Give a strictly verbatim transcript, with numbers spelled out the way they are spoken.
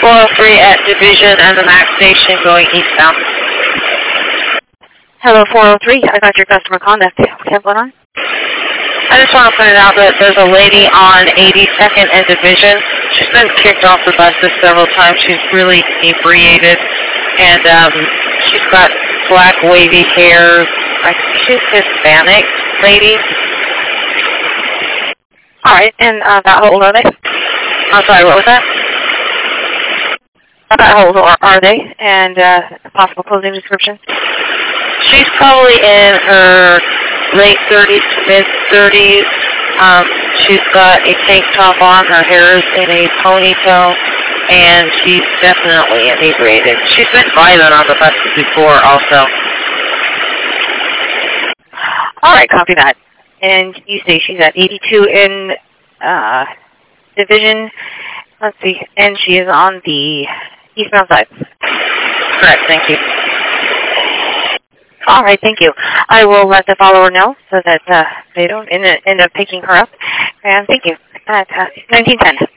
four oh three at Division and the MAX station going eastbound. Hello, four oh three. I got your customer contact. What's going on? I just want to point out that there's a lady on eighty-second and Division. She's been kicked off the buses several times. She's really inebriated, and um, she's got black wavy hair. I think she's Hispanic lady. All right, and uh, about how old are they? I'm sorry, what was that? About how old are they, and uh, possible closing description? She's probably in her late thirties to mid-thirties. Um, she's got a tank top on. Her hair is in a ponytail, and she's definitely inebriated. She's been violent on the buses before also. All right, copy that. And you say she's at eighty-two in uh, Division. Let's see. And she is on the eastbound side. Correct, thank you. All right, thank you. I will let the follower know so that uh, they don't end, end up picking her up. And thank you. At uh, nineteen ten.